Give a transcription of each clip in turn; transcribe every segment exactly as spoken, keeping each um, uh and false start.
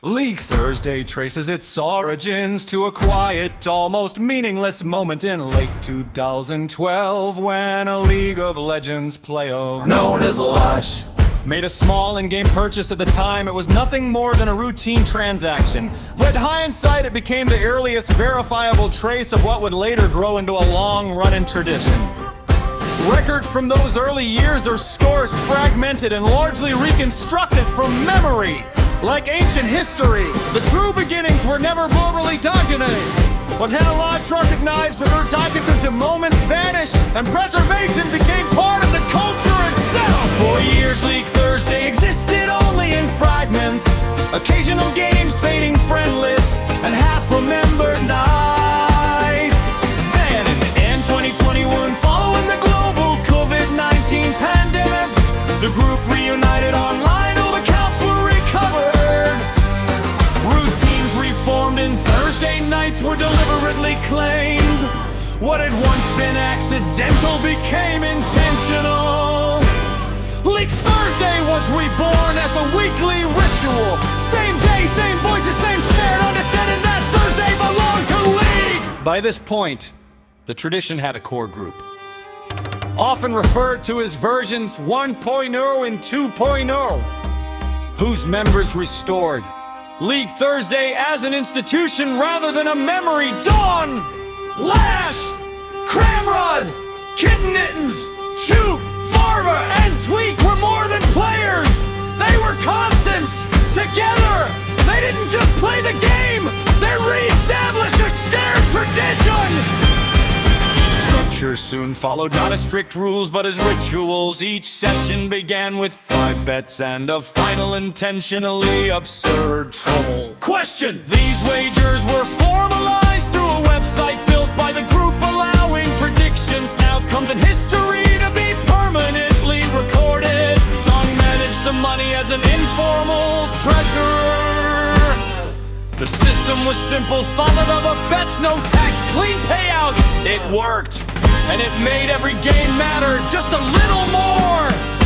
League Thursday traces its origins to a quiet, almost meaningless moment in late two thousand twelve when a League of Legends player known as Lush made a small in-game purchase. At the time, it was nothing more than a routine transaction, but in hindsight, it became the earliest verifiable trace of what would later grow into a long-running tradition. Records from those early years are scarce, fragmented, and largely reconstructed from memory. Like ancient history, the true beginnings were never verbally documented. But Lush recognized that their time-consuming moments vanished, and preservation became part of the culture itself. For years, League Thursday existed only in fragments, occasional games fading friendless, and half-remembered nights. Then, in twenty twenty-one, following the global COVID nineteen pandemic, the group reunited online, all accounts were recovered. Routines reformed and Thursday nights were deliberately claimed. What had once been accidental became intentional. League Thursday was reborn as a weekly ritual. Same day, same voices, same shared understanding that Thursday belonged to League. By this point, the tradition had a core group, often referred to as versions one point oh and two point oh, whose members restored League Thursday as an institution rather than a memory. Dawn, Lash, Cramrod, Kittennittens, Choop, Farva, and Tweak were more than players. They were constants. Together, they didn't just play the game, they re-established a shared tradition. Structure soon followed, not as strict rules, but as rituals. Each session began with five bets and a final intentionally absurd troll. Question: these wagers were formalized through a website built by the group, allowing predictions, outcomes, and history to be permanently recorded. Dong managed the money as an informal treasurer. The system was simple, followed of a bets, no tax, clean payouts. It worked, and it made every game matter just a little more.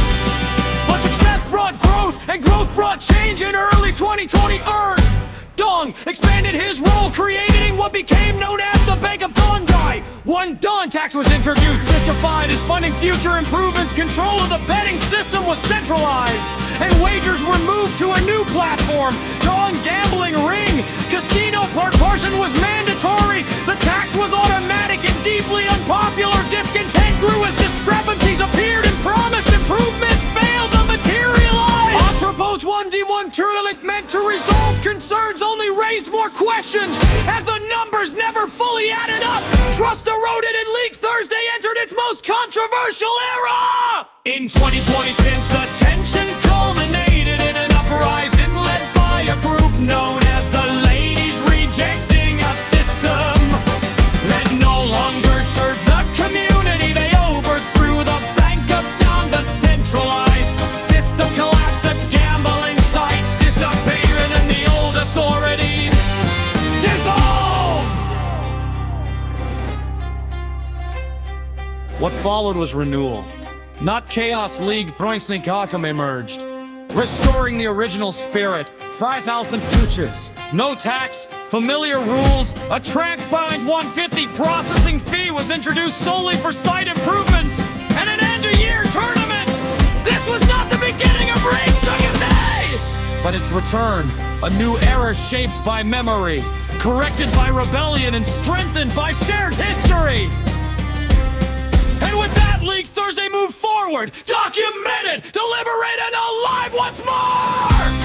But success brought growth, and growth brought change. In early twenty twenty, Ern Dong expanded his role, creating what became known as the Bank of Dongdai. One Dawn tax was introduced, justified as funding future improvements. Control of the betting system was centralized, and wagers were moved to a new platform, Dong Gambling Ring. Casino part portion was mandatory. The tax was automatic and deeply unpopular. Discontent grew as discrepancies appeared, and promised improvements failed to materialize. On proposed one D one tournament meant to resolve concerns only raised more questions, as the numbers never fully added up. Trust eroded, and League Thursday entered its most controversial era. In twenty twenty, since the tension culminated in an uprising led by a group known as the Ladies, rejecting a system that no longer served the community. They overthrew the Bank of Dong. The centralized system collapsed, the gambling site disappeared, and the old authority dissolved. What followed was renewal, not chaos. League Throinsnikakam emerged, restoring the original spirit. five thousand futures, no tax, familiar rules. A transparent one hundred fifty processing fee was introduced solely for site improvements, and an end-of-year tournament. This was not the beginning of Rainstrugger's day, but its return, a new era shaped by memory, corrected by rebellion, and strengthened by shared history. And with that, League Thursday moved forward, documented, deliberated, and alive once more!